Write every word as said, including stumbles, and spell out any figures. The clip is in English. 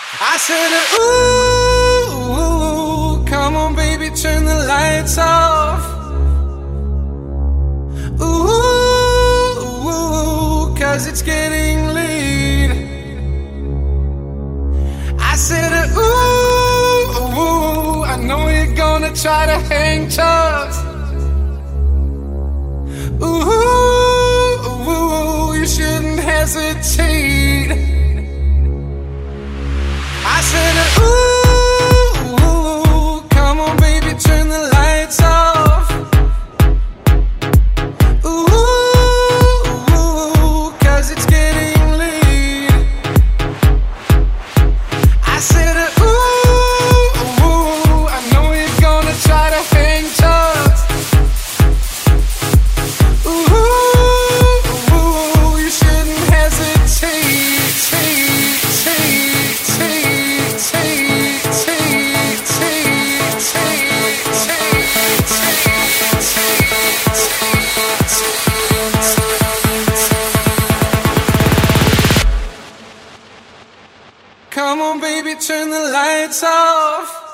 I said, ooh, come on, baby, turn the lights off. Ooh, cause it's getting late. I said, ooh, I know you're gonna try to hang tough. Ooh, you shouldn't hesitate. I said, ooh, come on, baby, turn the lights off. Ooh, cause it's getting late. I said, ooh, I know you're gonna try to hang tough. Ooh, you shouldn't hesitate. Take, take, take, take, take, take, take, take. Come on, baby, turn the lights off.